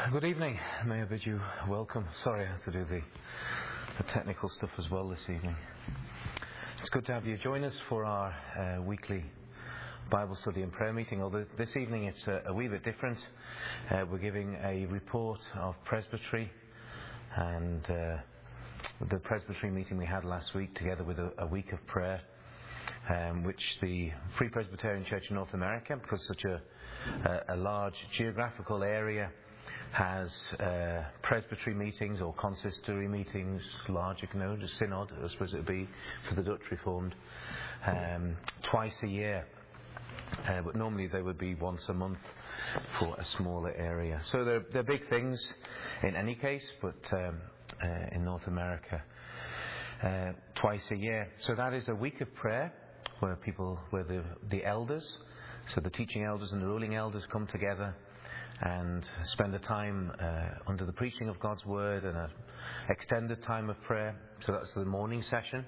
Good evening. May I bid you welcome. Sorry I had to do the technical stuff as well this evening. It's good to have you join us for our weekly Bible study and prayer meeting. Although this evening it's a wee bit different. We're giving a report of presbytery and the presbytery meeting we had last week, together with a week of prayer, which the Free Presbyterian Church in North America, because such a large geographical area, has presbytery meetings or consistory meetings, larger, a synod, I suppose it would be for the Dutch Reformed, twice a year. But normally they would be once a month for a smaller area. So they're big things in any case, but in North America, twice a year. So that is a week of prayer where the elders, so the teaching elders and the ruling elders, come together and spend a time under the preaching of God's Word and an extended time of prayer. So that's the morning session.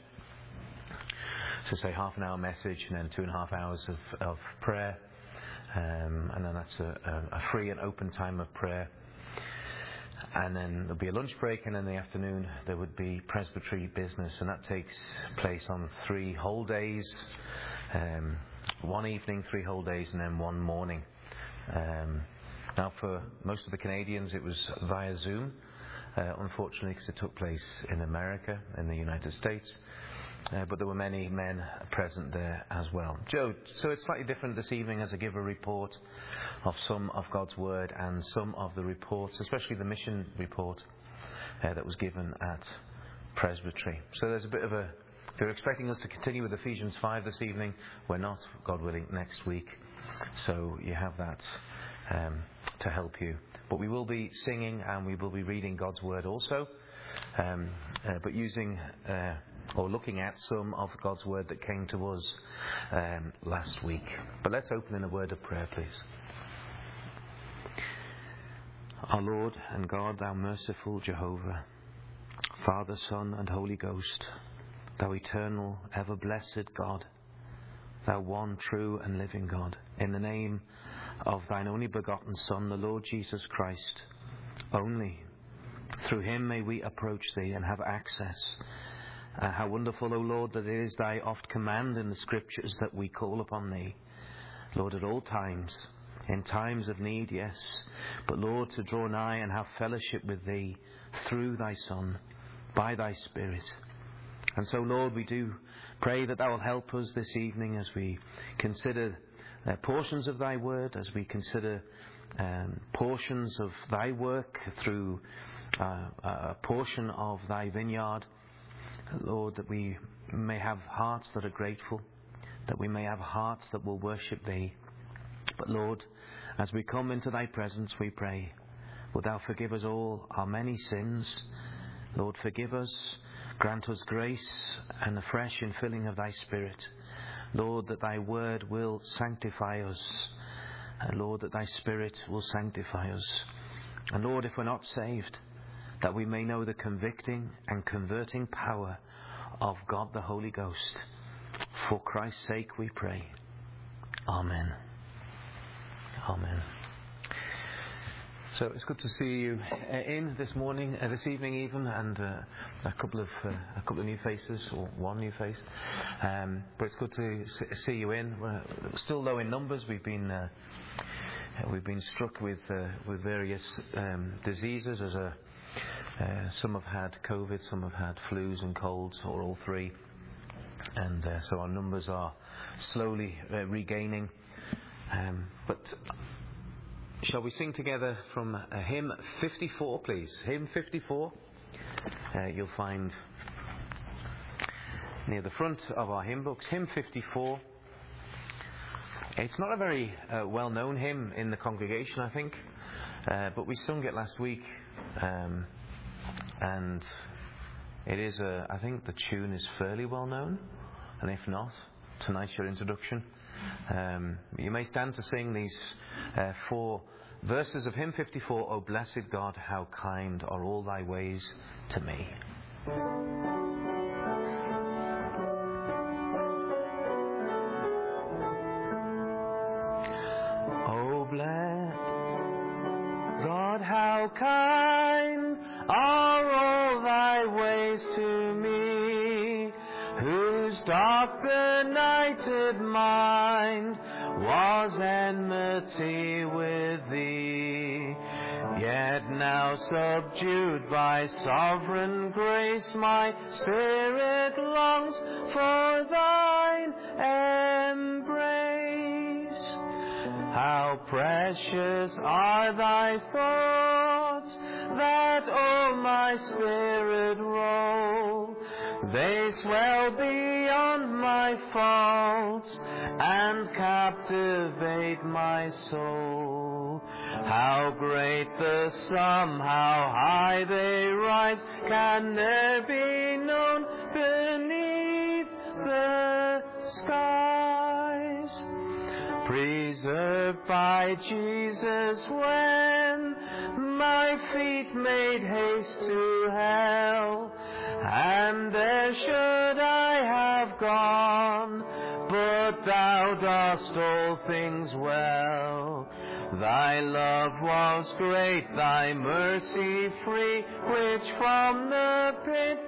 So say half an hour message and then 2.5 hours of prayer. And then that's a free and open time of prayer. And then there'll be a lunch break, and in the afternoon there would be presbytery business, and that takes place on 3 whole days. One evening, 3 whole days, and then one morning. Now, for most of the Canadians, it was via Zoom, unfortunately, because it took place in America, in the United States. But there were many men present there as well. Joe, so it's slightly different this evening as I give a report of some of God's Word and some of the reports, especially the mission report that was given at Presbytery. So there's a bit of if you're expecting us to continue with Ephesians 5 this evening, we're not, God willing, next week. So you have that to help you. But we will be singing and we will be reading God's Word also, but using or looking at some of God's Word that came to us last week. But let's open in a word of prayer, please. Our Lord and God, thou merciful Jehovah, Father, Son and Holy Ghost, thou eternal, ever blessed God, thou one true and living God, in the name of thine only begotten Son, the Lord Jesus Christ, only through him may we approach thee and have access. How wonderful, O Lord, that it is thy oft command in the Scriptures that we call upon thee, Lord, at all times, in times of need, yes, but Lord, to draw nigh and have fellowship with thee through thy Son, by thy Spirit. And so, Lord, we do pray that thou will help us this evening as we consider portions of thy word, as we consider portions of thy work through a portion of thy vineyard. Lord, that we may have hearts that are grateful, that we may have hearts that will worship thee. But Lord, as we come into thy presence, we pray, wilt thou forgive us all our many sins? Lord, forgive us, grant us grace and a fresh infilling of thy Spirit. Lord, that thy word will sanctify us. And Lord, that thy Spirit will sanctify us. And Lord, if we're not saved, that we may know the convicting and converting power of God the Holy Ghost. For Christ's sake we pray. Amen. Amen. So it's good to see you in this morning, this evening even, and a couple of new faces, or one new face. But it's good to see you in. We're still low in numbers. We've been struck with various diseases. Some have had COVID, some have had flus and colds, or all three, and so our numbers are slowly regaining. But shall we sing together from hymn 54, please? Hymn 54. You'll find near the front of our hymn books, hymn 54. It's not a very well-known hymn in the congregation, I think, but we sung it last week, and it is I think the tune is fairly well-known, and if not, tonight's your introduction. You may stand to sing these 4 verses of hymn 54. O blessed God, how kind are all thy ways to me. O blessed God, how how kind are all thy ways to me, whose dark benighted mind was enmity with thee. Yet now subdued by sovereign grace, my spirit longs for thine embrace. How precious are thy thoughts that o'er my spirit roll. They swell beyond my faults and captivate my soul. How great the sum, how high they rise, can ne'er be known beneath the skies. Preserved by Jesus when my feet made haste to hell, and there should I have gone, but thou dost all things well. Thy love was great, thy mercy free, which from the pit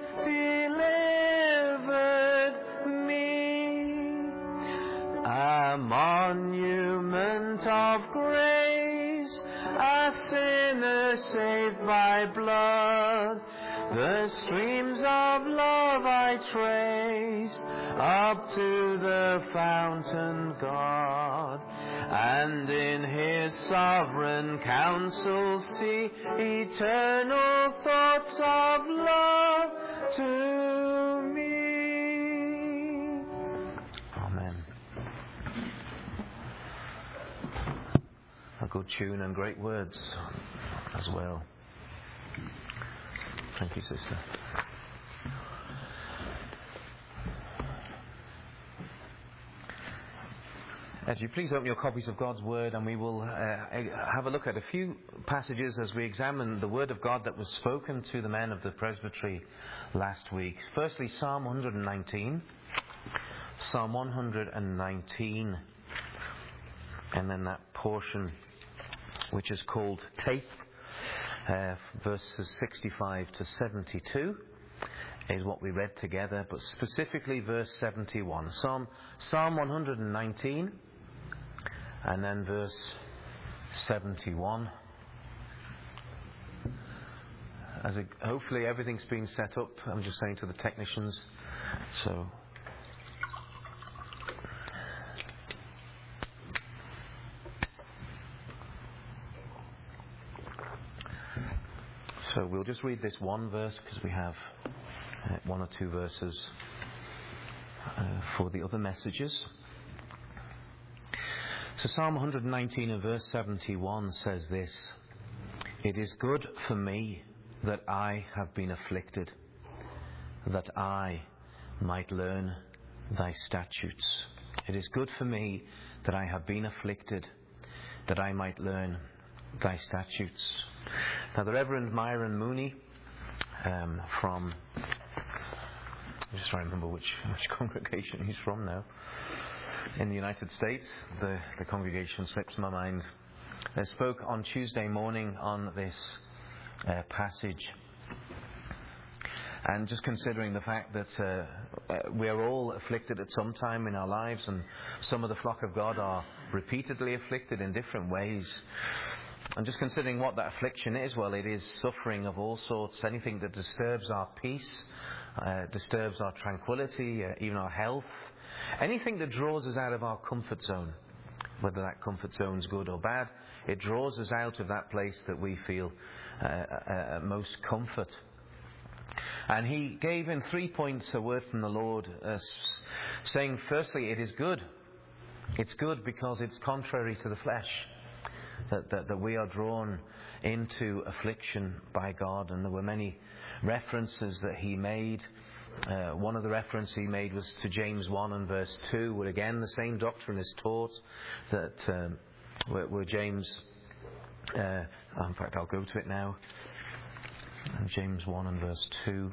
delivered me. A monument of grace, a sinner saved by blood. The streams of love I trace up to the fountain God, and in his sovereign counsel see eternal thoughts of love to me. Amen. A good tune and great words as well. Thank you, sister. As you please open your copies of God's Word, and we will have a look at a few passages as we examine the Word of God that was spoken to the men of the presbytery last week. Firstly, Psalm 119. Psalm 119. And then that portion which is called Tape. Verses 65 to 72 is what we read together, but specifically verse 71. Psalm 119 and then verse 71. Hopefully everything's been set up. I'm just saying to the technicians. So we'll just read this one verse because we have one or two verses for the other messages. So Psalm 119 and verse 71 says this: "It is good for me that I have been afflicted, that I might learn thy statutes." It is good for me that I have been afflicted, that I might learn thy statutes. Now, the Reverend Myron Mooney from, I'm just trying to remember which congregation he's from now, in the United States, the congregation slips my mind, spoke on Tuesday morning on this passage. And just considering the fact that we are all afflicted at some time in our lives, and some of the flock of God are repeatedly afflicted in different ways. And just considering what that affliction is, well, it is suffering of all sorts, anything that disturbs our peace, disturbs our tranquility, even our health, anything that draws us out of our comfort zone, whether that comfort zone's good or bad, it draws us out of that place that we feel most comfort. And he gave in 3 points a word from the Lord, saying, firstly, it is good. It's good because it's contrary to the flesh. That we are drawn into affliction by God. And there were many references that he made. One of the references he made was to James 1 and verse 2, where again the same doctrine is taught, that where James, in fact I'll go to it now, James 1 and verse 2.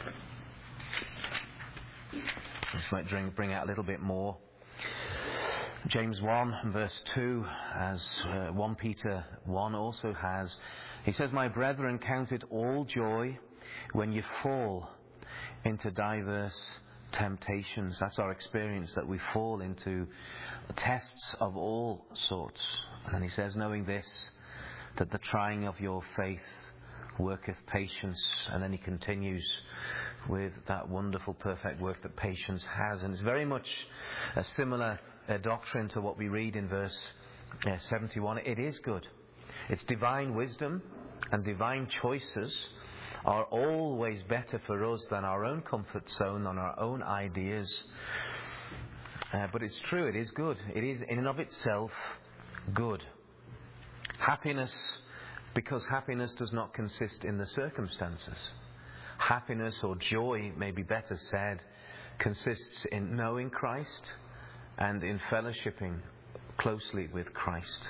This might bring out a little bit more. James 1 verse 2, as 1 Peter 1 also has, he says, "My brethren, count it all joy when you fall into diverse temptations." That's our experience, that we fall into tests of all sorts. And he says, "Knowing this, that the trying of your faith worketh patience." And then he continues with that wonderful perfect work that patience has. And it's very much a similar doctrine to what we read in verse 71. It is good. It's divine wisdom and divine choices are always better for us than our own comfort zone, than our own ideas. But it's true, it is good. It is in and of itself good. Happiness, because happiness does not consist in the circumstances. Happiness, or joy, may be better said, consists in knowing Christ and in fellowshipping closely with Christ,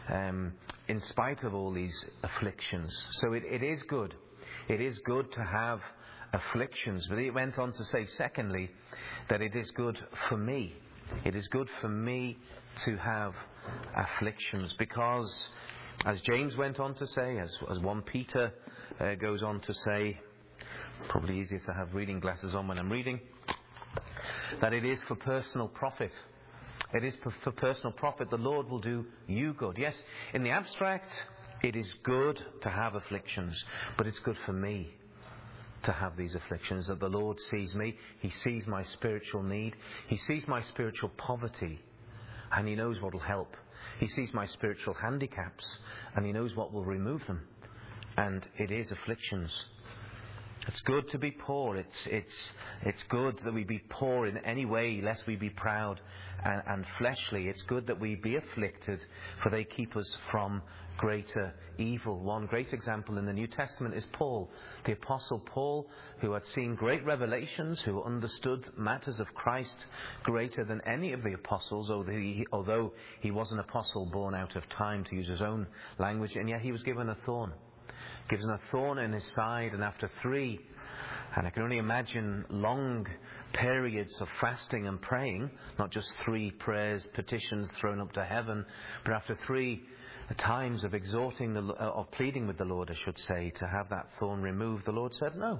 in spite of all these afflictions. So it is good. It is good to have afflictions. But he went on to say, secondly, that it is good for me. It is good for me to have afflictions, because, as James went on to say, as 1 Peter goes on to say, probably easier to have reading glasses on when I'm reading, that it is for personal profit. It is for personal profit. The Lord will do you good. Yes, in the abstract, it is good to have afflictions, but it's good for me to have these afflictions, that the Lord sees me, He sees my spiritual need, He sees my spiritual poverty, and He knows what will help. He sees my spiritual handicaps, and He knows what will remove them. And it is afflictions. It's good to be poor. It's good that we be poor in any way, lest we be proud and fleshly. It's good that we be afflicted, for they keep us from greater evil. One great example in the New Testament is Paul, the Apostle Paul, who had seen great revelations, who understood matters of Christ greater than any of the apostles, although he was an apostle born out of time, to use his own language, and yet he was given a thorn. Given a thorn in his side, and after 3, and I can only imagine, long periods of fasting and praying, not just 3 prayers, petitions thrown up to heaven, but after 3 times of exhorting, of pleading with the Lord, I should say, to have that thorn removed, the Lord said, "No,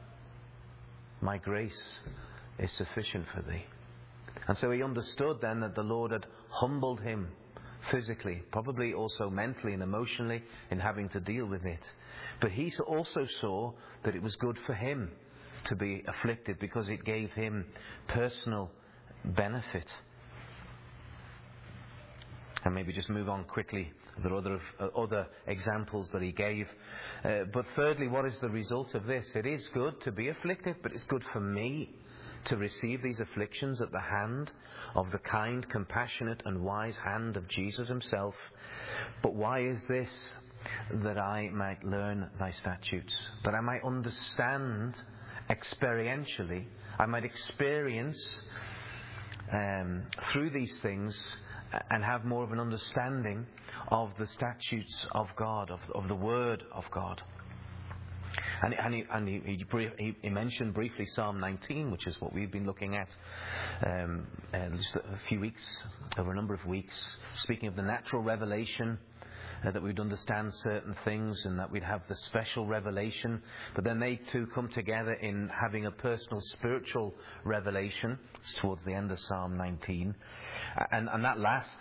my grace is sufficient for thee." And so he understood then that the Lord had humbled him physically, probably also mentally and emotionally, in having to deal with it. But he also saw that it was good for him to be afflicted, because it gave him personal benefit. And maybe just move on quickly. There are other examples that he gave. But thirdly, what is the result of this? It is good to be afflicted, but it's good for me to receive these afflictions at the hand of the kind, compassionate and wise hand of Jesus himself. But why is this? That I might learn thy statutes, that I might understand experientially, I might experience through these things and have more of an understanding of the statutes of God, of the Word of God. And he mentioned briefly Psalm 19, which is what we've been looking at just a few weeks, over a number of weeks, speaking of the natural revelation, that we'd understand certain things and that we'd have the special revelation, but then they two come together in having a personal spiritual revelation. It's towards the end of Psalm 19, and that last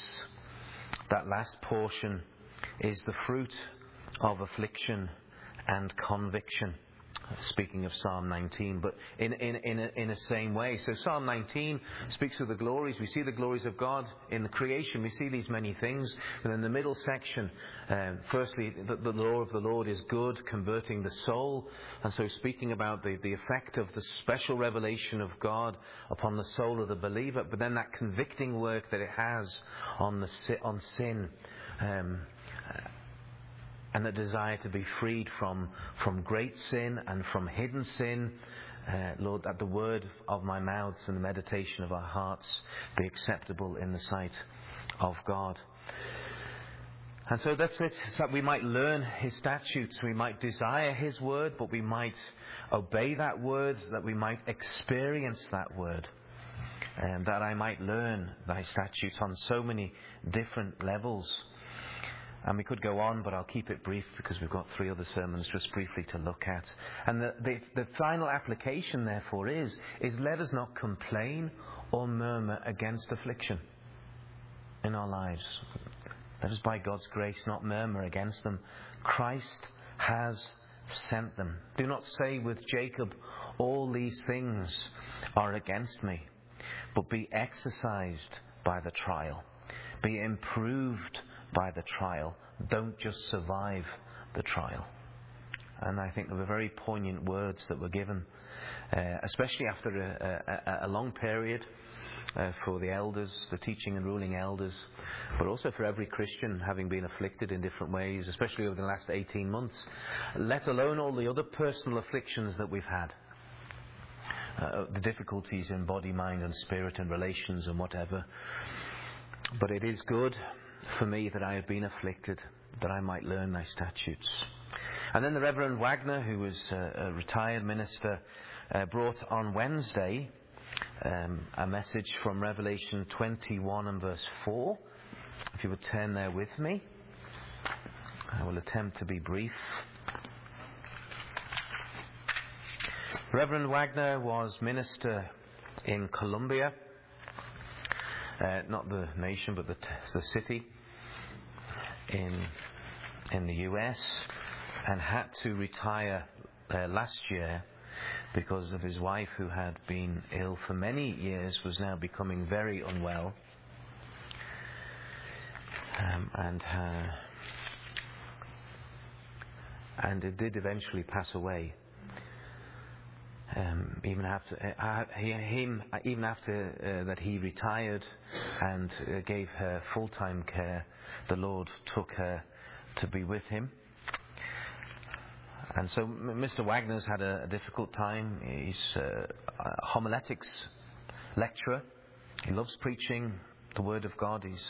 portion is the fruit of affliction and conviction, speaking of Psalm 19, but in a same way. So Psalm 19 speaks of the glories. We see the glories of God in the creation. We see these many things. And in the middle section, firstly, the law of the Lord is good, converting the soul. And so speaking about the effect of the special revelation of God upon the soul of the believer, but then that convicting work that it has on sin, and the desire to be freed from great sin and from hidden sin. Lord, that the word of my mouth and the meditation of our hearts be acceptable in the sight of God. And so that's it. So that we might learn his statutes, we might desire his word, but we might obey that word, that we might experience that word. that I might learn thy statutes on so many different levels. And we could go on, but I'll keep it brief because we've got 3 other sermons just briefly to look at. And the final application, therefore, is let us not complain or murmur against affliction in our lives. Let us, by God's grace, not murmur against them. Christ has sent them. Do not say with Jacob, all these things are against me, but be exercised by the trial. Be improved by the trial. Don't just survive the trial. And I think they were very poignant words that were given, especially after a long period for the elders, the teaching and ruling elders, but also for every Christian having been afflicted in different ways, especially over the last 18 months, let alone all the other personal afflictions that we've had. The difficulties in body, mind and spirit and relations and whatever. But it is good for me that I have been afflicted, that I might learn thy statutes. And then the Reverend Wagner, who was a retired minister, brought on Wednesday a message from Revelation 21 and verse 4. If you would turn there with me. I will attempt to be brief. Reverend Wagner was minister in Colombia, not the nation but the city in the US, and had to retire last year because of his wife, who had been ill for many years, was now becoming very unwell, and it did eventually pass away. Even after that he retired and gave her full-time care, the Lord took her to be with him. And so Mr. Wagner's had a difficult time. He's a homiletics lecturer. He loves preaching the Word of God. He's,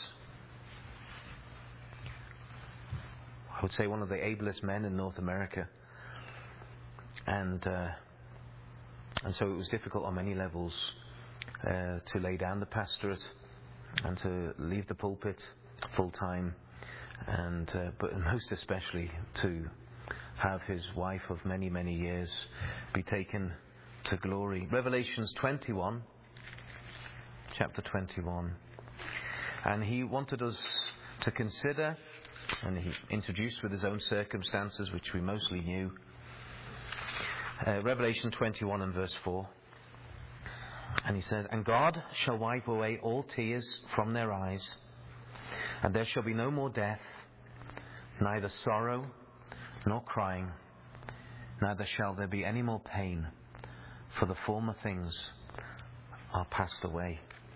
I would say, one of the ablest men in North America. And so it was difficult on many levels to lay down the pastorate and to leave the pulpit full time, but most especially to have his wife of many, many years be taken to glory. Revelations 21, chapter 21. And he wanted us to consider, and he introduced with his own circumstances, which we mostly knew, Revelation 21 and verse 4. And he says, "And God shall wipe away all tears from their eyes, and there shall be no more death, neither sorrow nor crying, neither shall there be any more pain, for the former things are passed away."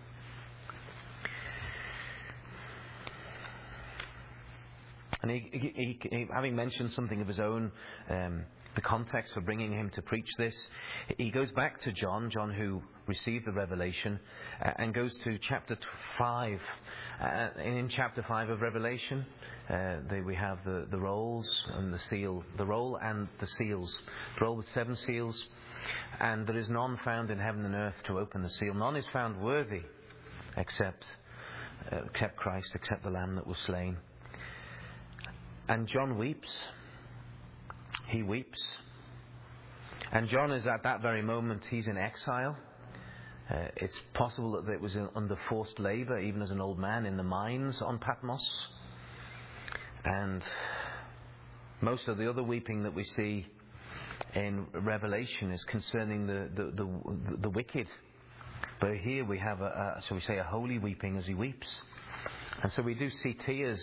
And he having mentioned something of his own, the context for bringing him to preach this, he goes back to John who received the revelation, and goes to chapter 5. In chapter 5 of Revelation, we have the rolls and the seal, the roll and the seals, the roll with 7 seals, and there is none found in heaven and earth to open the seal. None is found worthy except Christ, except the Lamb that was slain. And John weeps. He weeps. And John is at that very moment, he's in exile. It's possible that it was under forced labour, even as an old man, in the mines on Patmos. And most of the other weeping that we see in Revelation is concerning the wicked. But here we have a holy weeping as he weeps. And so we do see tears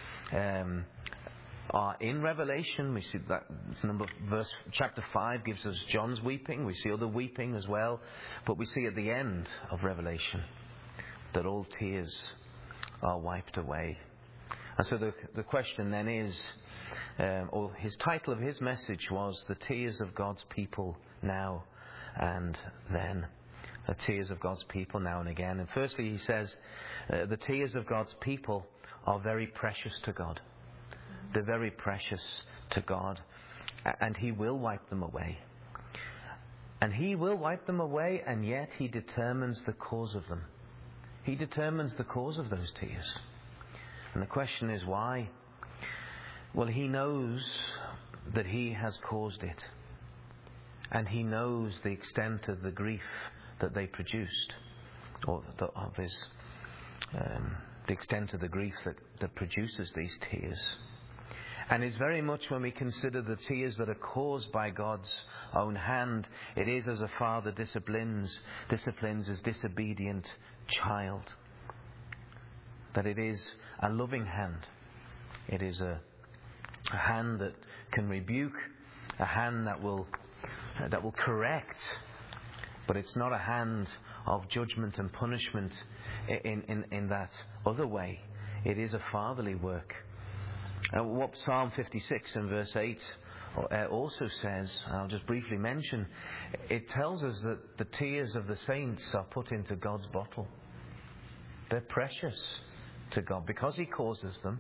are in Revelation. We see that chapter 5 gives us John's weeping. We see other weeping as well. But we see at the end of Revelation that all tears are wiped away. And so the question then is, or his title of his message was, "The Tears of God's People Now and Then." The tears of God's people now and again. And firstly he says, the tears of God's people are very precious to God. They're very precious to God, and He will wipe them away. And He will wipe them away, and yet He determines the cause of them. He determines the cause of those tears. And the question is why? Well, He knows that He has caused it. And He knows the extent of the grief that they produced, or the extent of the grief that produces these tears. And it's very much when we consider the tears that are caused by God's own hand, it is as a father disciplines his disobedient child. That it is a loving hand. It is a hand that can rebuke, a hand that will correct, but it's not a hand of judgment and punishment in that other way. It is a fatherly work. What Psalm 56 and verse 8 also says, I'll just briefly mention, it tells us that the tears of the saints are put into God's bottle. They're precious to God because He causes them,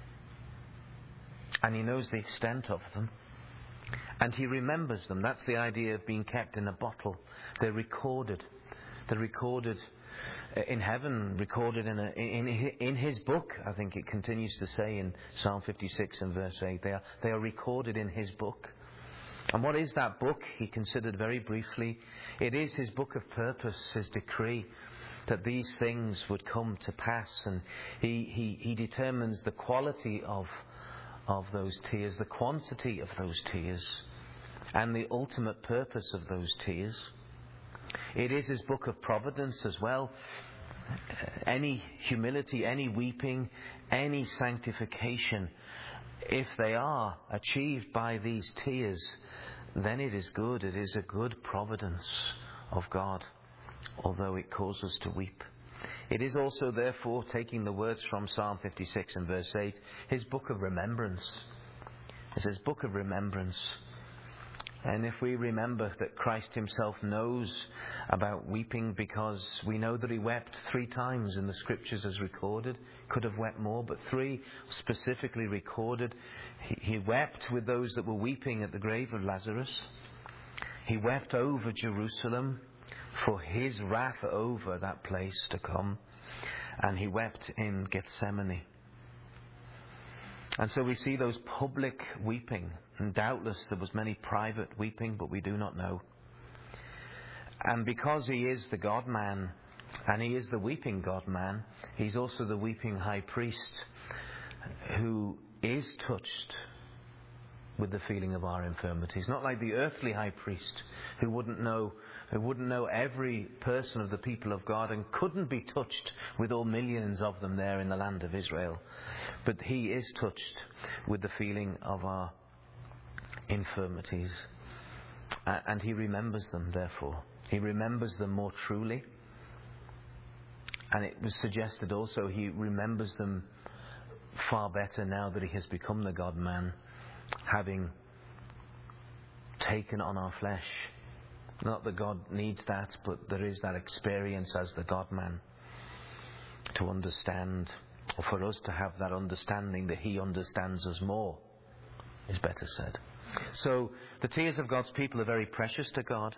and He knows the extent of them, and He remembers them. That's the idea of being kept in a bottle. They're recorded. They're recorded in heaven, recorded in His book. I think it continues to say in Psalm 56 and verse 8, they are recorded in His book. And what is that book? He considered very briefly. It is His book of purpose, His decree, that these things would come to pass. And He determines the quality of those tears, the quantity of those tears, and the ultimate purpose of those tears. It is His book of providence as well. Any humility, any weeping, any sanctification, if they are achieved by these tears, then it is good. It is a good providence of God, although it causes us to weep. It is also, therefore, taking the words from Psalm 56 and verse 8, His book of remembrance. It's His book of remembrance. And if we remember that Christ Himself knows about weeping, because we know that He wept 3 times in the Scriptures as recorded, could have wept more, but 3 specifically recorded. He wept with those that were weeping at the grave of Lazarus. He wept over Jerusalem for His wrath over that place to come. And He wept in Gethsemane. And so we see those public weeping, and doubtless there was many private weeping, but we do not know. And because He is the God-man, and He is the weeping God-man, He's also the weeping high priest, who is touched with the feeling of our infirmities. Not like the earthly high priest, who wouldn't know every person of the people of God and couldn't be touched with all millions of them there in the land of Israel. But He is touched with the feeling of our infirmities. And He remembers them, therefore. He remembers them more truly. And it was suggested also He remembers them far better now that He has become the God-man, having taken on our flesh. Not that God needs that, but there is that experience as the God-man to understand, or for us to have that understanding that He understands us more, is better said. So the tears of God's people are very precious to God.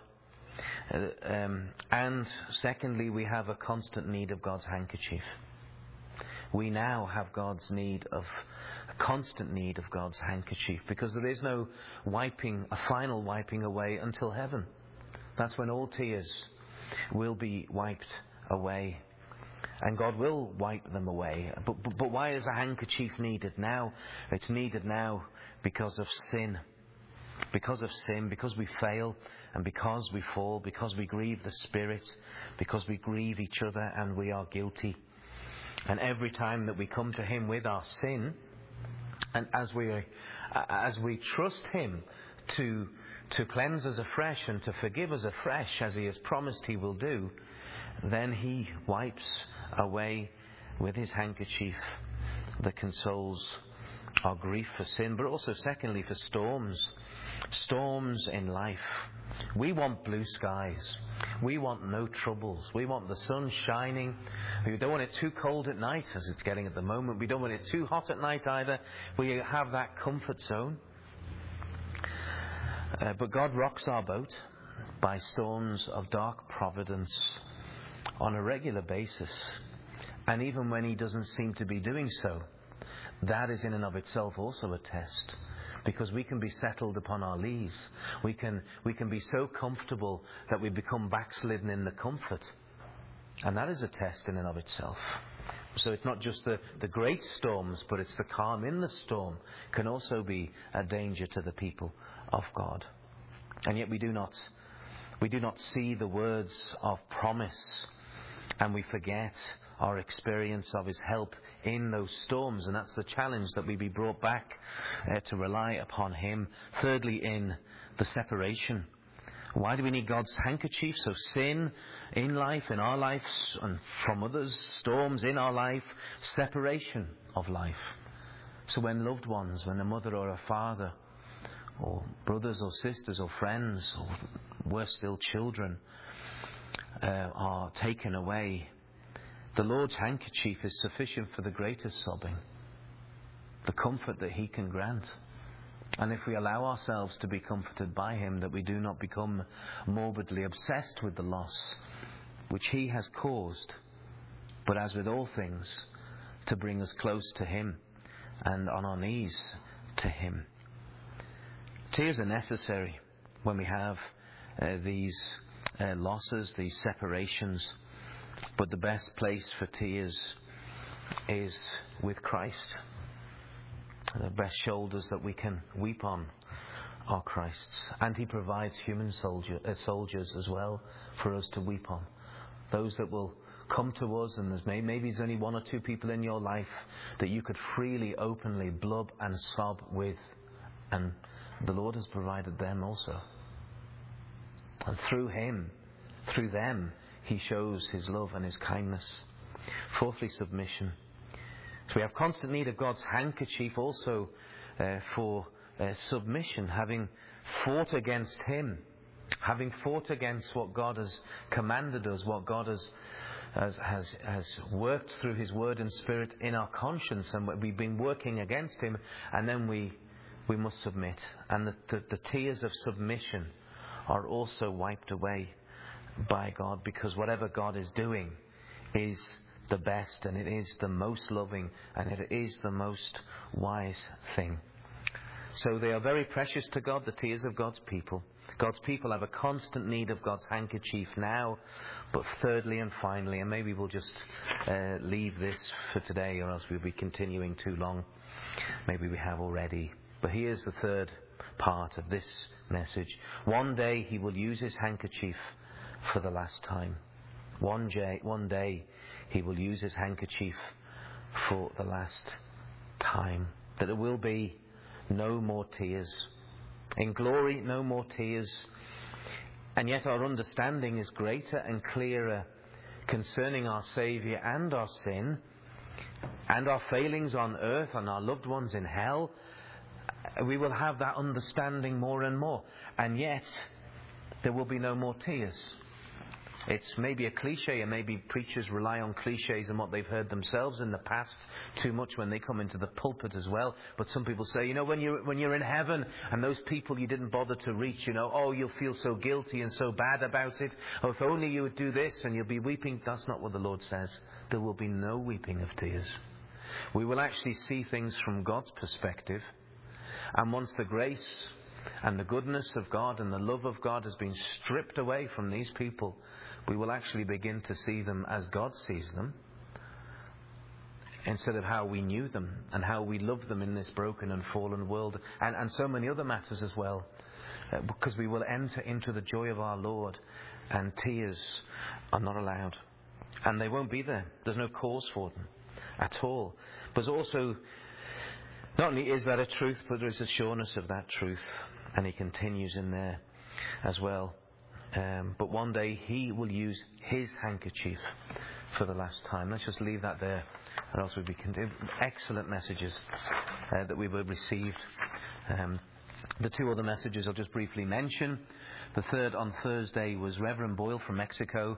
And secondly, we have a constant need of God's handkerchief. We now have a constant need of God's handkerchief, because there is no a final wiping away until heaven. That's when all tears will be wiped away. And God will wipe them away. But why is a handkerchief needed now? It's needed now because of sin. Because of sin, because we fail, and because we fall, because we grieve the Spirit, because we grieve each other, and we are guilty. And every time that we come to Him with our sin, and as we trust Him to cleanse us afresh and to forgive us afresh, as He has promised He will do, then He wipes away with His handkerchief that consoles our grief for sin, but also secondly for storms in life. We want blue skies. We want no troubles. We want the sun shining. We don't want it too cold at night, as it's getting at the moment. We don't want it too hot at night either. We have that comfort zone. But God rocks our boat. by storms of dark providence on a regular basis. And even when he doesn't seem to be doing so, that is in and of itself also a test. Because we can be settled upon our lees. We can be so comfortable that we become backslidden in the comfort. And that is a test in and of itself. So it's not just the great storms, but it's the calm in the storm can also be a danger to the people of God. And yet we do not see the words of promise, and we forget our experience of his help in those storms. And that's the challenge, that we be brought back to rely upon him. Thirdly, in the separation. Why do we need God's handkerchief? So sin in life, in our lives, and from others, storms in our life, separation of life. So when loved ones, when a mother or a father, or brothers or sisters or friends, or worse still, children, are taken away, the Lord's handkerchief is sufficient for the greatest sobbing, the comfort that he can grant. And if we allow ourselves to be comforted by him, that we do not become morbidly obsessed with the loss which he has caused, but as with all things, to bring us close to him and on our knees to him. Tears are necessary when we have these losses, these separations, but the best place for tears is with Christ. The best shoulders that we can weep on are Christ's. And he provides human soldiers as well for us to weep on. Those that will come to us, and maybe there's only one or two people in your life that you could freely, openly blub and sob with. And the Lord has provided them also. And through them, he shows his love and his kindness. Fourthly, submission. So we have constant need of God's handkerchief also for submission, having fought against him, having fought against what God has commanded us, what God has worked through his word and spirit in our conscience, and we've been working against him, and then we must submit. And the tears of submission are also wiped away by God, because whatever God is doing is the best, and it is the most loving, and it is the most wise thing. So they are very precious to God, the tears of God's people. God's people have a constant need of God's handkerchief now. But thirdly and finally, and maybe we'll just leave this for today, or else we'll be continuing too long. Maybe we have already. But here's the third part of this message. One day he will use his handkerchief for the last time. One day he will use his handkerchief for the last time. That there will be no more tears. In glory, no more tears. And yet our understanding is greater and clearer concerning our Saviour and our sin and our failings on earth and our loved ones in hell. We will have that understanding more and more. And yet there will be no more tears. It's maybe a cliche, and maybe preachers rely on cliches and what they've heard themselves in the past too much when they come into the pulpit as well. But some people say, when you're in heaven and those people you didn't bother to reach, you'll feel so guilty and so bad about it. Oh, if only you would do this and you'll be weeping. That's not what the Lord says. There will be no weeping of tears. We will actually see things from God's perspective. And once the grace and the goodness of God and the love of God has been stripped away from these people, we will actually begin to see them as God sees them, instead of how we knew them and how we loved them in this broken and fallen world, and so many other matters as well, because we will enter into the joy of our Lord, and tears are not allowed, and they won't be there. There's no cause for them at all. But also, not only is that a truth, but there is a sureness of that truth, and he continues in there as well. But one day he will use his handkerchief for the last time. Let's just leave that there, or else we'll be excellent messages that we will receive. The two other messages I'll just briefly mention. The third on Thursday was Reverend Boyle from Mexico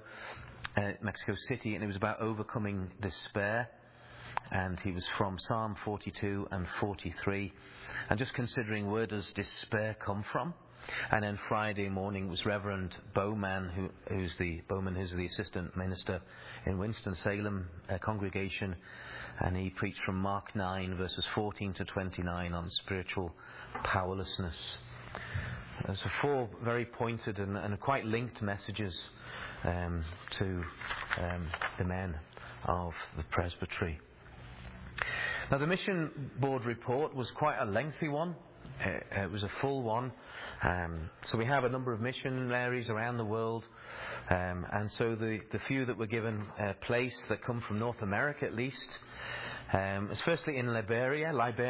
City, and it was about overcoming despair. And he was from Psalm 42 and 43. And just considering, where does despair come from? And then Friday morning was Reverend Bowman, who's the assistant minister in Winston-Salem congregation, and he preached from Mark 9 verses 14 to 29 on spiritual powerlessness. So 4 very pointed and quite linked messages to the men of the presbytery. Now, the mission board report was quite a lengthy one. It was a full one. So we have a number of missionaries around the world. And so the few that were given a place that come from North America at least, is firstly in Liberia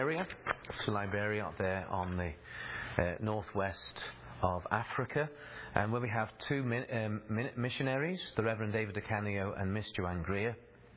up there on the northwest of Africa, and where we have 2 missionaries, the Reverend David DeCanio and Miss Joanne Greer.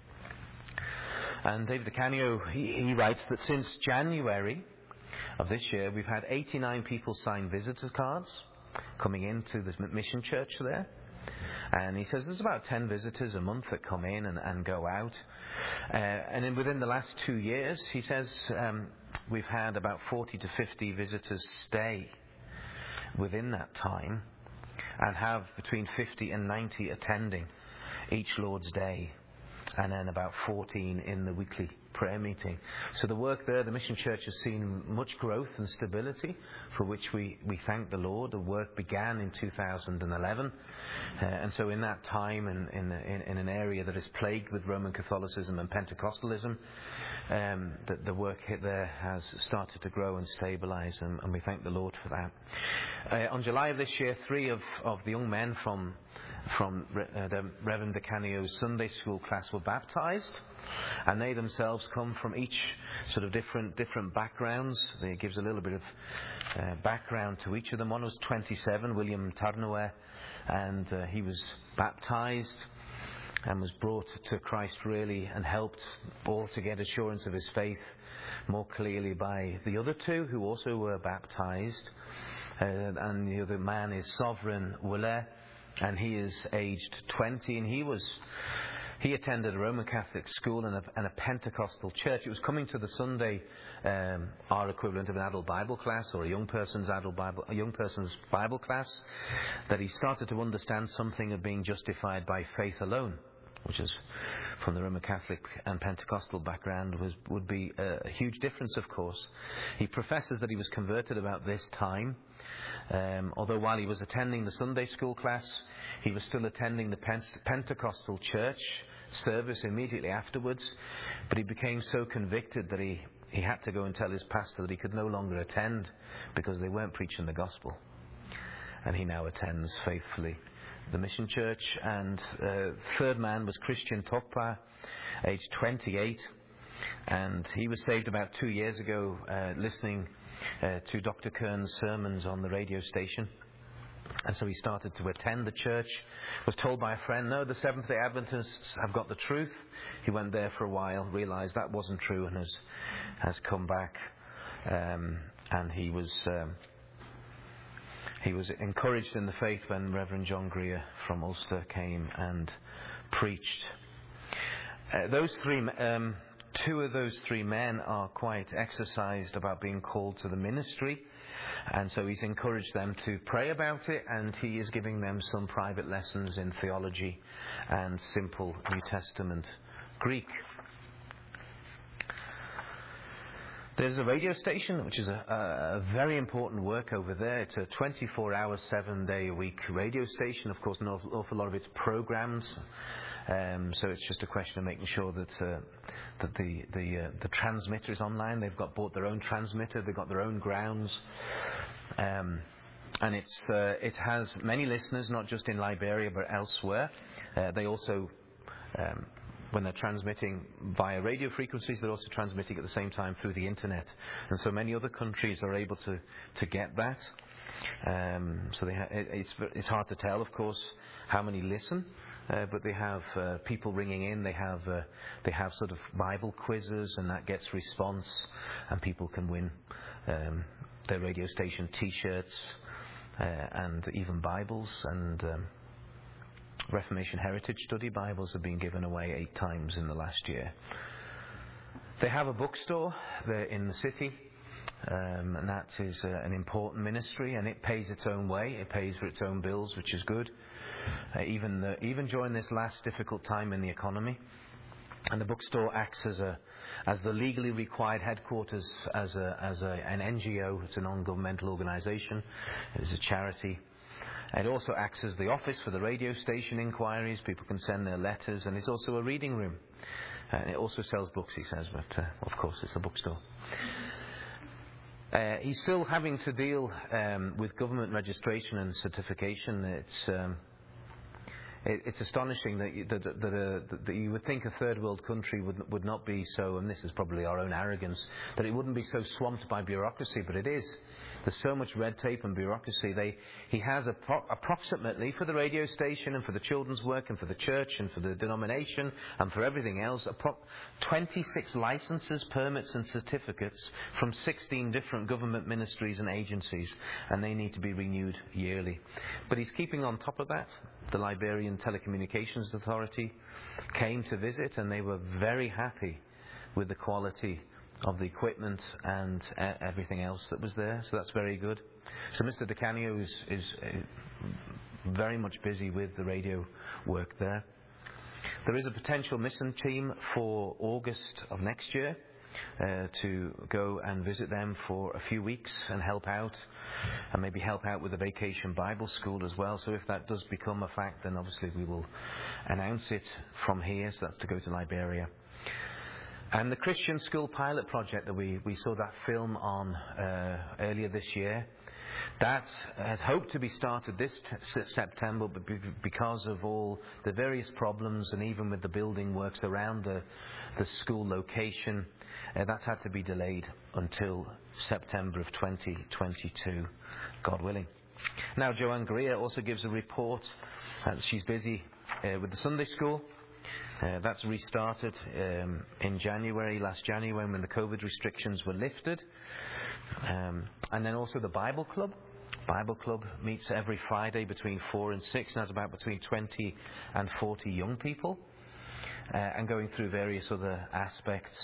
And David DeCanio, he writes that since January of this year, we've had 89 people sign visitor cards coming into the mission church there. And he says there's about 10 visitors a month that come in and go out. And then within the last 2 years, he says, we've had about 40 to 50 visitors stay within that time, and have between 50 and 90 attending each Lord's Day, and then about 14 in the weekly prayer meeting. So the work there, the mission church has seen much growth and stability, for which we thank the Lord. The work began in 2011, and so in that time, in an area that is plagued with Roman Catholicism and Pentecostalism, the work there has started to grow and stabilise, and we thank the Lord for that. On July of this year, 3 of the young men from the Reverend DeCanio's Sunday school class were baptised, and they themselves come from each sort of different backgrounds. It gives a little bit of background to each of them. One was 27, William Tarnower, and he was baptised and was brought to Christ really, and helped all to get assurance of his faith more clearly by the other 2 who also were baptised. And the other man is Sovereign Wille, and he is aged 20, and he attended a Roman Catholic school and a Pentecostal church. It was coming to the Sunday, our equivalent of an adult Bible class, or a young person's Bible class, that he started to understand something of being justified by faith alone, which is, from the Roman Catholic and Pentecostal background, would be a huge difference, of course. He professes that he was converted about this time, although while he was attending the Sunday school class, he was still attending the Pentecostal church service immediately afterwards. But he became so convicted that he had to go and tell his pastor that he could no longer attend because they weren't preaching the gospel. And he now attends faithfully the mission church. And third man was Christian Tokpa, aged 28, and he was saved about 2 years ago, listening to Dr. Kern's sermons on the radio station. And so he started to attend the church, was told by a friend, no, the Seventh-day Adventists have got the truth. He went there for a while, realised that wasn't true, and has come back. And he was encouraged in the faith when Reverend John Greer from Ulster came and preached. Two of those 3 men are quite exercised about being called to the ministry, and so he's encouraged them to pray about it, and he is giving them some private lessons in theology and simple New Testament Greek. There's a radio station, which is a very important work over there. It's a 24-hour, 7-day-a-week radio station. Of course, an awful lot of it's programs. So it's just a question of making sure that the transmitter is online. They've bought their own transmitter. They've got their own grounds, and it has many listeners, not just in Liberia but elsewhere. They also, when they're transmitting via radio frequencies, they're also transmitting at the same time through the internet, and so many other countries are able to get that. So it's hard to tell, of course, how many listen. But they have people ringing in. They have sort of Bible quizzes, and that gets response, and people can win their radio station T-shirts and even Bibles, and Reformation Heritage Study Bibles have been given away 8 times in the last year. They have a bookstore there in the city, and that is an important ministry, and it pays its own way. It pays for its own bills, which is good, even during this last difficult time in the economy. And the bookstore acts as the legally required headquarters, as an NGO. It's a non-governmental organisation. It is a charity. It also acts as the office for the radio station inquiries. People can send their letters, and it's also a reading room. And it also sells books, he says, but of course it's a bookstore. He's still having to deal with government registration and certification. It's astonishing that you would think a third world country would not be so, and this is probably our own arrogance, that it wouldn't be so swamped by bureaucracy, but it is. There's so much red tape and bureaucracy. He has approximately, for the radio station and for the children's work and for the church and for the denomination and for everything else, 26 licenses, permits and certificates from 16 different government ministries and agencies, and they need to be renewed yearly. But he's keeping on top of that. The Liberian Telecommunications Authority came to visit, and they were very happy with the quality of the equipment and everything else that was there, so that's very good. So Mr. DeCanio is very much busy with the radio work there. There is a potential mission team for August of next year to go and visit them for a few weeks and help out, and maybe help out with the Vacation Bible School as well. So if that does become a fact, then obviously we will announce it from here, so that's to go to Liberia. And the Christian School Pilot Project that we saw that film on earlier this year, that had hoped to be started this September, but because of all the various problems and even with the building works around the school location, that's had to be delayed until September of 2022, God willing. Now, Joanne Greer also gives a report that she's busy with the Sunday school. That's restarted in last January, when the COVID restrictions were lifted. And then also the Bible Club. Bible Club meets every Friday between 4 and 6, and has about between 20 and 40 young people, and going through various other aspects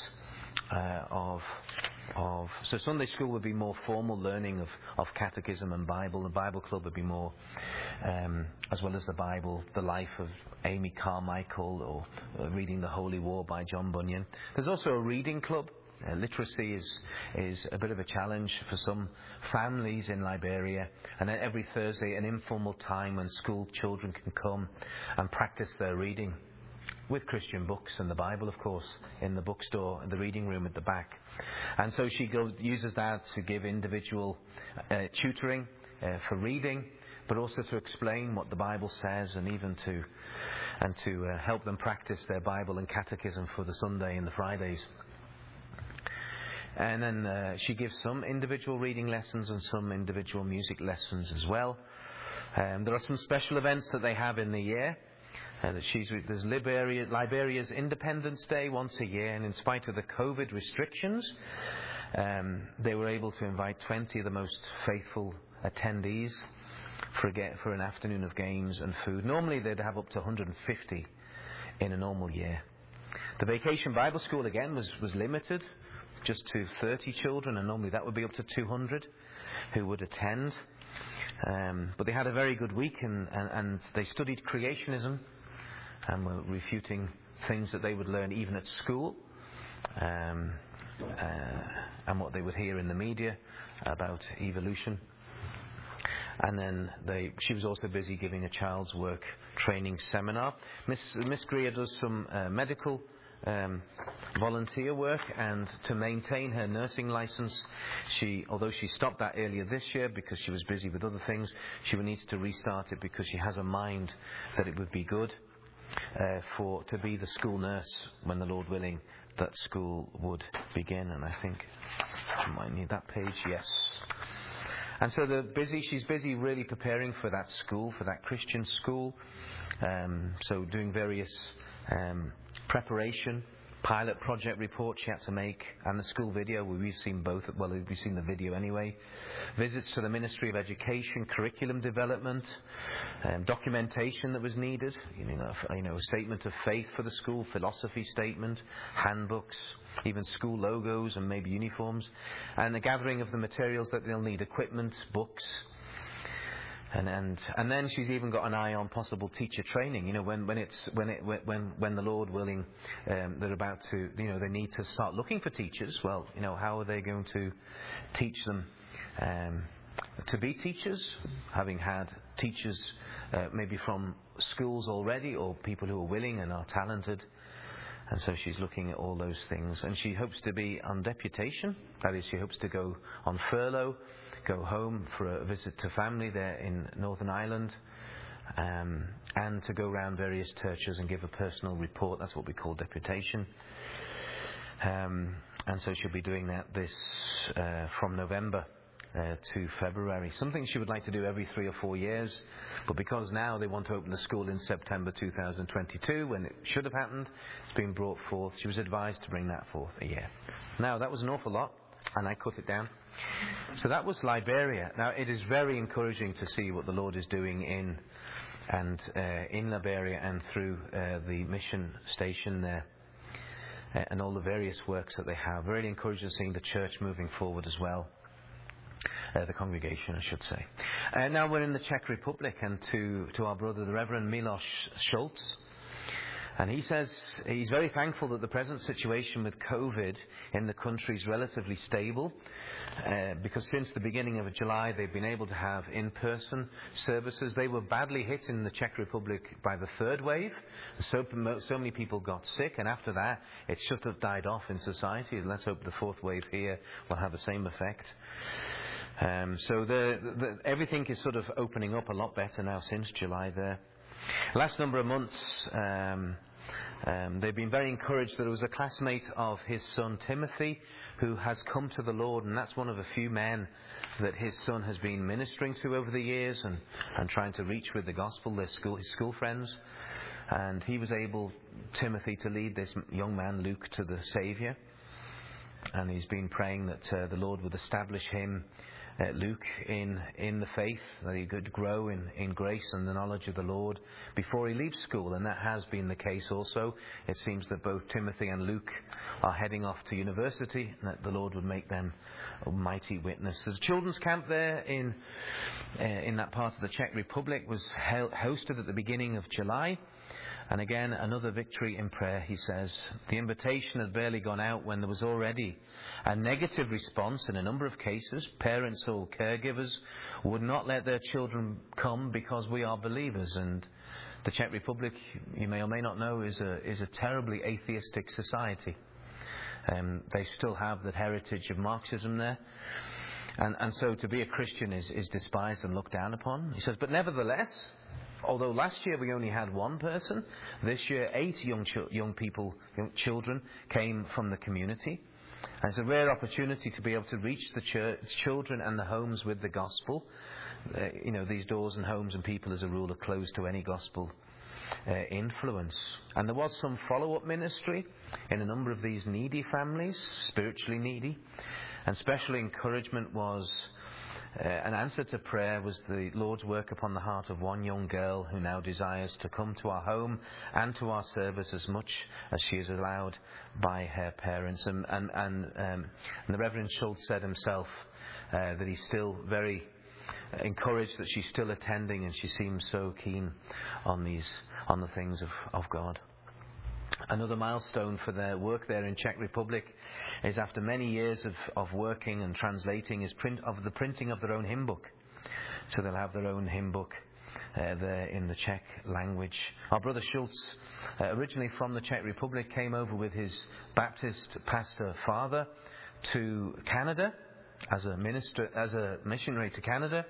so Sunday school would be more formal learning of catechism and Bible. The Bible Club would be more, as well as the Bible, the life of Amy Carmichael, or reading The Holy War by John Bunyan. There's also a reading club. Literacy is a bit of a challenge for some families in Liberia, and then every Thursday an informal time when school children can come and practice their reading with Christian books and the Bible, of course, in the bookstore and the reading room at the back. And so she uses that to give individual tutoring for reading, but also to explain what the Bible says, and even to help them practice their Bible and catechism for the Sunday and the Fridays. And then she gives some individual reading lessons and some individual music lessons as well. There are some special events that they have in the year. There's Liberia's Independence Day once a year, and in spite of the COVID restrictions, they were able to invite 20 of the most faithful attendees for an afternoon of games and food. Normally they'd have up to 150 in a normal year. The Vacation Bible School again was limited just to 30 children, and normally that would be up to 200 who would attend. But they had a very good week, and they studied creationism and were refuting things that they would learn even at school, and what they would hear in the media about evolution. And then she was also busy giving a child's work training seminar. Miss Greer does some medical volunteer work, and to maintain her nursing license, although she stopped that earlier this year because she was busy with other things, she needs to restart it because she has a mind that it would be good to be the school nurse when, the Lord willing, that school would begin. And I think I might need that page. Yes. And so she's busy really preparing for that school, for that Christian school. So doing various preparation pilot project report she had to make, and the school video. We've seen both. Well, we've seen the video anyway. Visits to the Ministry of Education, curriculum development, documentation that was needed. A statement of faith for the school, philosophy statement, handbooks, even school logos and maybe uniforms, and the gathering of the materials that they'll need: equipment, books. And then she's even got an eye on possible teacher training. When the Lord willing, they're about to, they need to start looking for teachers. Well, how are they going to teach them to be teachers, having had teachers maybe from schools already, or people who are willing and are talented. And so she's looking at all those things, and she hopes to be on deputation. That is, she hopes to go on furlough, go home for a visit to family there in Northern Ireland, and to go around various churches and give a personal report. That's what we call deputation. And so she'll be doing that from November to February. Something she would like to do every 3 or 4 years, but because now they want to open the school in September 2022, when it should have happened, it's been brought forth. She was advised to bring that forth a year. Now, that was an awful lot, and I cut it down. So that was Liberia. Now, it is very encouraging to see what the Lord is doing in Liberia and through the mission station there, and all the various works that they have. Very encouraging seeing the church moving forward as well. The congregation, I should say. Now we're in the Czech Republic, and to our brother, the Reverend Miloš Schultz. And he says he's very thankful that the present situation with COVID in the country is relatively stable, because since the beginning of July they've been able to have in-person services. They were badly hit in the Czech Republic by the third wave. So many people got sick, and after that it should have died off in society. And let's hope the fourth wave here will have the same effect. So everything is sort of opening up a lot better now since July there. Last number of months, they've been very encouraged that there was a classmate of his son Timothy who has come to the Lord, and that's one of the few men that his son has been ministering to over the years and trying to reach with the gospel, his school friends. And he was able, Timothy, to lead this young man, Luke, to the Saviour. And he's been praying that the Lord would establish him, Luke, in the faith, that he could grow in grace and the knowledge of the Lord before he leaves school. And that has been the case also. It seems that both Timothy and Luke are heading off to university, and that the Lord would make them a mighty witness. There's a children's camp there in that part of the Czech Republic, was hosted at the beginning of July. And again, another victory in prayer, he says. The invitation had barely gone out when there was already a negative response in a number of cases. Parents or caregivers would not let their children come because we are believers. And the Czech Republic, you may or may not know, is a terribly atheistic society. They still have the heritage of Marxism there. And so to be a Christian is despised and looked down upon. He says, but nevertheless, although last year we only had one person, this year 8 young children came from the community. And it's a rare opportunity to be able to reach the children and the homes with the gospel. These doors and homes and people as a rule are closed to any gospel influence. And there was some follow-up ministry in a number of these needy families, spiritually needy. And special encouragement was an answer to prayer was the Lord's work upon the heart of one young girl who now desires to come to our home and to our service as much as she is allowed by her parents. And the Reverend Schultz said himself that he's still very encouraged that she's still attending, and she seems so keen on the things of God. Another milestone for their work there in Czech Republic is, after many years of working and translating, is the printing of their own hymn book. So they'll have their own hymn book there in the Czech language. Our brother Schultz, originally from the Czech Republic, came over with his Baptist pastor father to Canada as a missionary to Canada.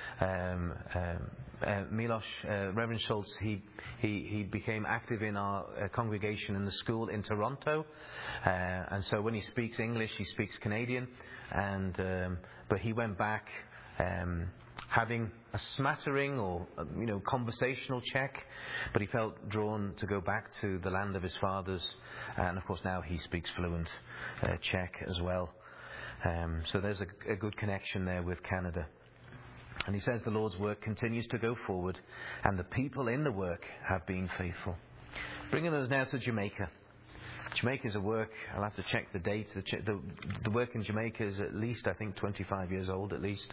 Reverend Schultz, he became active in our congregation in the school in Toronto, and so when he speaks English, he speaks Canadian, but he went back having a smattering or conversational Czech, but he felt drawn to go back to the land of his fathers, and of course now he speaks fluent Czech as well. So there's a good connection there with Canada. And he says the Lord's work continues to go forward, and the people in the work have been faithful. Bringing us now to Jamaica. Jamaica is a work, I'll have to check the date. The work in Jamaica is at least, I think, 25 years old at least.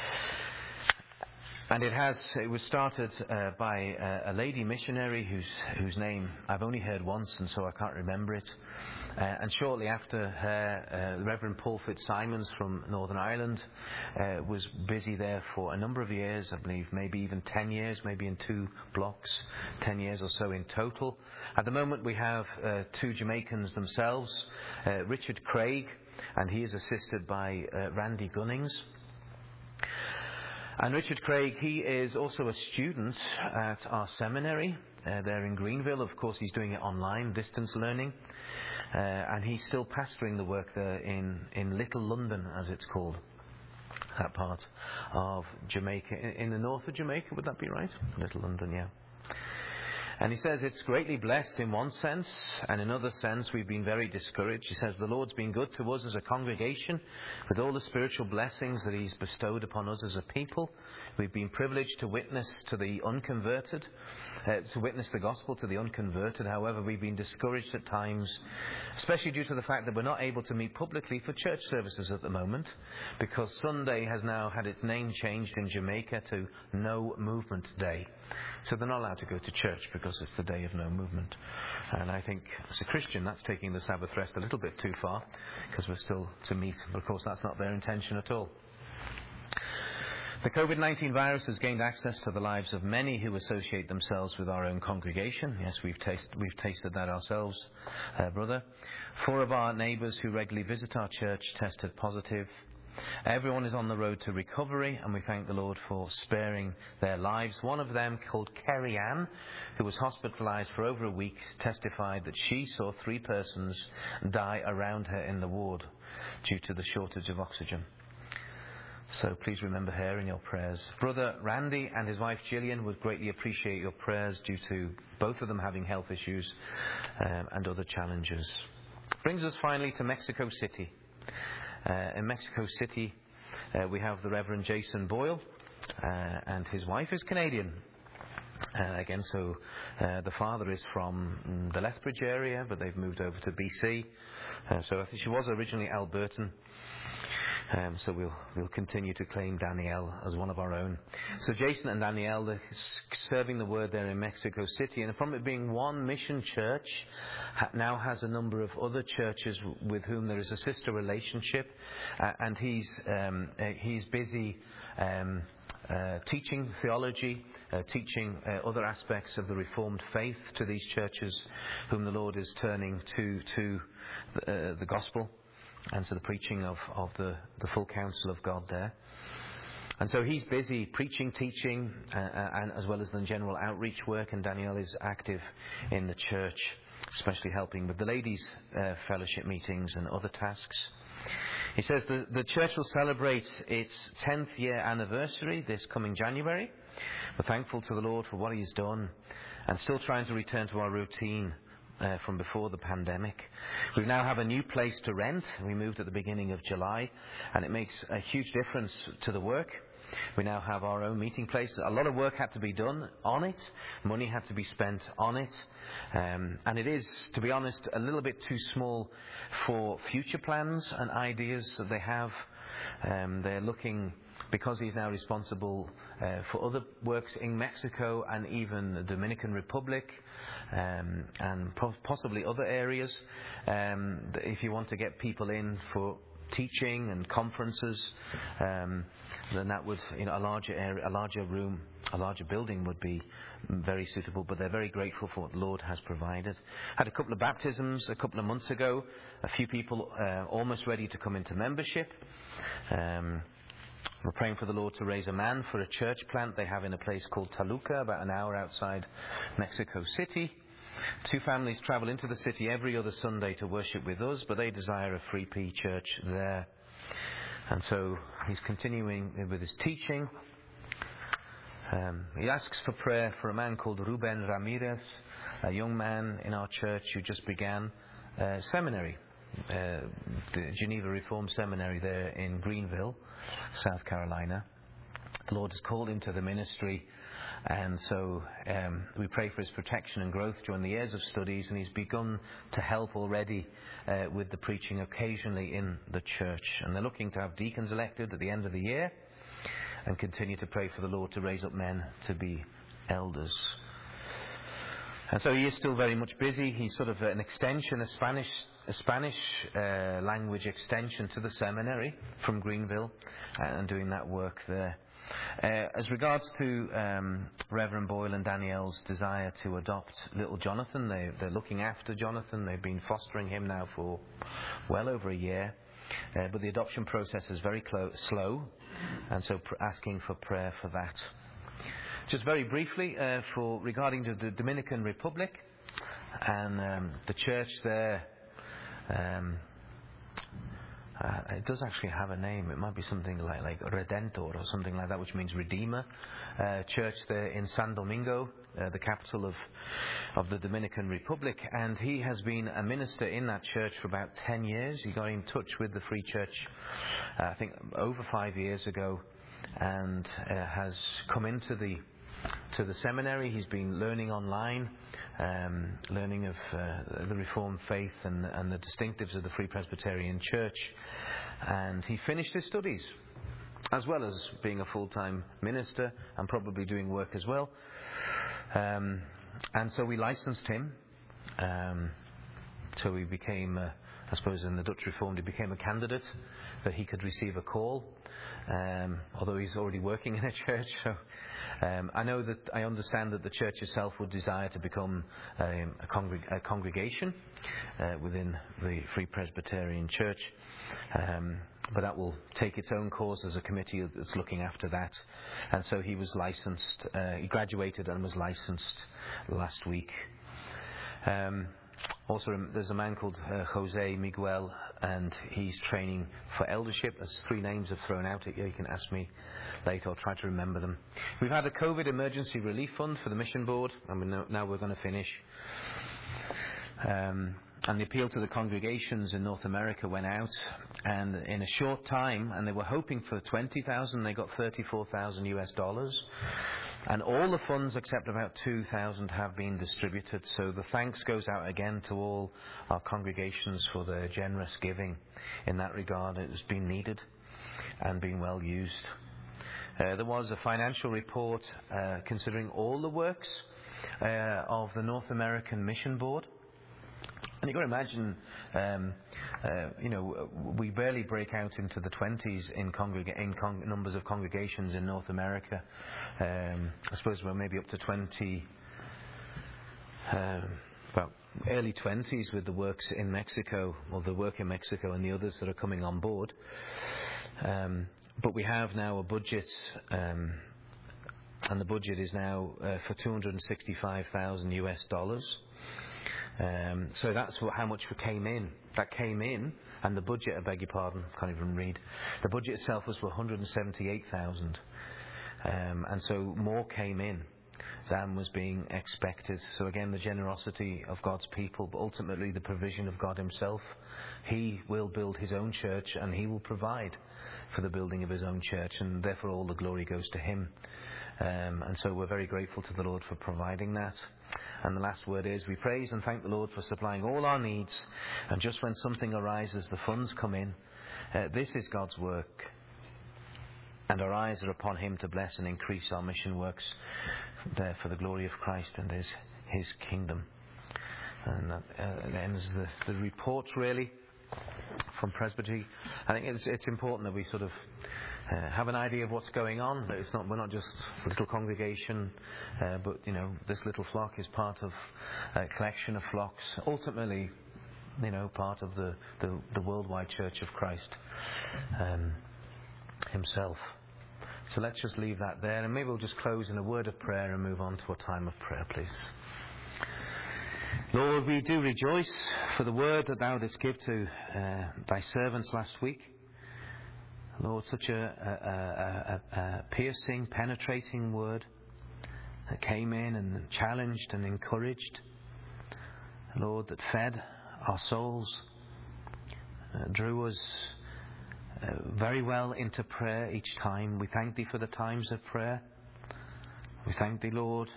And it was started by a lady missionary whose name I've only heard once, and so I can't remember it. And shortly after her, the Reverend Paul Fitzsimons from Northern Ireland was busy there for a number of years, I believe, maybe even 10 years, maybe in 2 blocks, 10 years or so in total. At the moment we have 2 Jamaicans themselves, Richard Craig, and he is assisted by Randy Gunnings. And Richard Craig, he is also a student at our seminary there in Greenville. Of course, he's doing it online, distance learning. And he's still pastoring the work there in Little London, as it's called, that part of Jamaica. In the north of Jamaica, would that be right? Little London, yeah. And he says it's greatly blessed in one sense, and in another sense we've been very discouraged. He says the Lord's been good to us as a congregation with all the spiritual blessings that he's bestowed upon us as a people. We've been privileged to witness to the unconverted, to witness the gospel to the unconverted. However, we've been discouraged at times, especially due to the fact that we're not able to meet publicly for church services at the moment, because Sunday has now had its name changed in Jamaica to No Movement Day. So they're not allowed to go to church because it's the day of no movement. And I think, as a Christian, that's taking the Sabbath rest a little bit too far, because we're still to meet. But of course, that's not their intention at all. The COVID-19 virus has gained access to the lives of many who associate themselves with our own congregation. Yes, we've tasted that ourselves, brother. 4 of our neighbours who regularly visit our church tested positive. Everyone is on the road to recovery, and we thank the Lord for sparing their lives. One of them, called Kerry Ann, who was hospitalised for over a week, testified that she saw 3 persons die around her in the ward due to the shortage of oxygen. So please remember her in your prayers. Brother Randy and his wife Gillian would greatly appreciate your prayers due to both of them having health issues and other challenges. Brings us finally to Mexico City. In Mexico City, we have the Reverend Jason Boyle, and his wife is Canadian. Again, so the father is from the Lethbridge area, but they've moved over to BC. So I think she was originally Albertan. So we'll continue to claim Danielle as one of our own. So Jason and Danielle, they're serving the word there in Mexico City, and from it being one mission church, now has a number of other churches with whom there is a sister relationship, and he's busy teaching theology, teaching other aspects of the Reformed faith to these churches whom the Lord is turning to the gospel and to the preaching of the full counsel of God there. And so he's busy preaching, teaching, and as well as the general outreach work, and Danielle is active in the church, especially helping with the ladies' fellowship meetings and other tasks. He says the church will celebrate its 10th year anniversary this coming January. We're thankful to the Lord for what he's done, and still trying to return to our routine from before the pandemic. We now have a new place to rent. We moved at the beginning of July, and it makes a huge difference to the work. We now have our own meeting place. A lot of work had to be done on it. Money had to be spent on it. And it is, to be honest, a little bit too small for future plans and ideas that they have. They're looking, because he's now responsible for other works in Mexico and even the Dominican Republic, and possibly other areas. If you want to get people in for teaching and conferences, then that would, a larger area, a larger room, a larger building would be very suitable. But they're very grateful for what the Lord has provided. Had a couple of baptisms a couple of months ago. A few people almost ready to come into membership. We're praying for the Lord to raise a man for a church plant they have in a place called Toluca, about an hour outside Mexico City. 2 families travel into the city every other Sunday to worship with us, but they desire a Free P church there. And so he's continuing with his teaching, He asks for prayer for a man called Ruben Ramirez, a young man in our church who just began seminary, the Geneva Reformed Seminary there in Greenville, South Carolina. The Lord has called him to the ministry, and so we pray for his protection and growth during the years of studies, and he's begun to help already with the preaching occasionally in the church. And they're looking to have deacons elected at the end of the year, and continue to pray for the Lord to raise up men to be elders. And so he is still very much busy. He's sort of an extension, a Spanish language extension to the seminary from Greenville, and doing that work there. As regards to Reverend Boyle and Danielle's desire to adopt little Jonathan, they're looking after Jonathan. They've been fostering him now for well over a year. But the adoption process is very slow, and so asking for prayer for that. Just very briefly, regarding the Dominican Republic and the church there, it does actually have a name. It might be something like Redentor or something like that, which means Redeemer. Church there in San Domingo, the capital of the Dominican Republic. And he has been a minister in that church for about 10 years. He got in touch with the Free Church, I think, over 5 years ago, and has come into the seminary. He's been learning online, learning of the Reformed faith and the distinctives of the Free Presbyterian Church. And he finished his studies, as well as being a full-time minister and probably doing work as well. And so we licensed him. So he became, I suppose in the Dutch Reformed, he became a candidate that he could receive a call, although he's already working in a church. So I understand that the church itself would desire to become a congregation within the Free Presbyterian Church, but that will take its own course. There's a committee that's looking after that, and so he was licensed. He graduated and was licensed last week. Also, there's a man called Jose Miguel, and he's training for eldership. There's 3 names I've thrown out at you. You can ask me later. I'll try to remember them. We've had a COVID emergency relief fund for the mission board, and now we're going to finish. And the appeal to the congregations in North America went out, and in a short time, and they were hoping for 20,000, they got $34,000. And all the funds except about 2,000 have been distributed. So the thanks goes out again to all our congregations for their generous giving in that regard. It has been needed and been well used. There was a financial report considering all the works of the North American Mission Board. And you can imagine, we barely break out into the 20s in numbers of congregations in North America. I suppose we're maybe up to 20, early 20s with the works in Mexico, or the work in Mexico and the others that are coming on board. But we have now a budget, and the budget is now for $265,000. So that's how much came in. That came in, and the budget, I beg your pardon, can't even read. The budget itself was for $178,000, and so more came in than was being expected. So again, the generosity of God's people, but ultimately the provision of God Himself. He will build His own church, and He will provide for the building of His own church, and therefore all the glory goes to Him. And so we're very grateful to the Lord for providing that. And the last word is, we praise and thank the Lord for supplying all our needs. And just when something arises, the funds come in. This is God's work. And our eyes are upon Him to bless and increase our mission works there for the glory of Christ and His kingdom. And that ends the report, really, from Presbytery. I think it's important that we sort of have an idea of what's going on. That we're not just a little congregation, but this little flock is part of a collection of flocks. Ultimately, part of the worldwide Church of Christ Himself. So let's just leave that there, and maybe we'll just close in a word of prayer and move on to a time of prayer, please. Lord, we do rejoice for the word that Thou didst give to Thy servants last week. Lord, such a piercing, penetrating word. that came in and challenged and encouraged. Lord, that fed our souls, drew us very well into prayer each time. We thank Thee for the times of prayer. We thank Thee, Lord,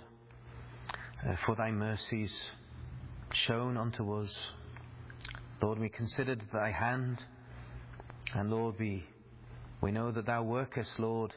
for Thy mercies shown unto us. Lord, we considered Thy hand, and Lord, we know that Thou workest, Lord,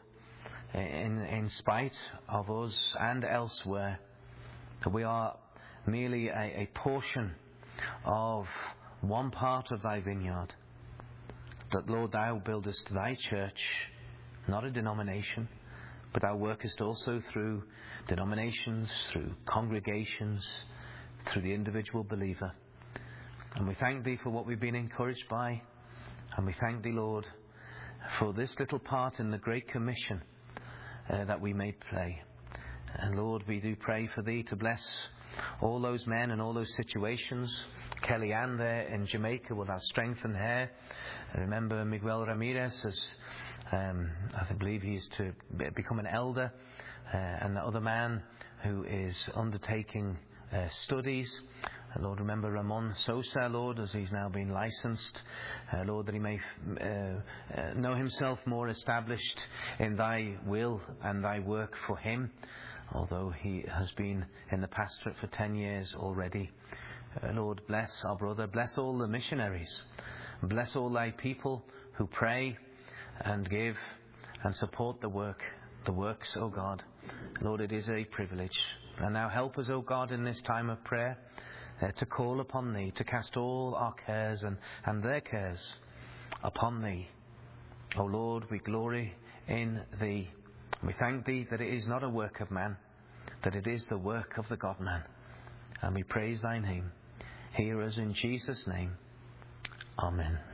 in spite of us and elsewhere. That we are merely a portion of one part of Thy vineyard. That, Lord, Thou buildest Thy church, not a denomination, but Thou workest also through denominations, through congregations, through the individual believer. And we thank Thee for what we've been encouraged by. And we thank Thee, Lord, for this little part in the Great Commission that we may play. And Lord, we do pray for Thee to bless all those men and all those situations. Kellyanne there in Jamaica will have strength and hair. I remember Miguel Ramirez, as I believe he is to become an elder, and the other man who is undertaking studies. Lord, remember Ramon Sosa, Lord, as he's now been licensed. Lord, that he may know himself more established in Thy will and Thy work for him, although he has been in the pastorate for 10 years already. Lord, bless our brother, bless all the missionaries, bless all Thy people who pray and give and support the works, O God. Lord, it is a privilege. And now help us, O God, in this time of prayer, to call upon Thee, to cast all our cares and their cares upon Thee. O Lord, we glory in Thee. We thank Thee that it is not a work of man, that it is the work of the God-man. And we praise Thy name. Hear us in Jesus' name. Amen.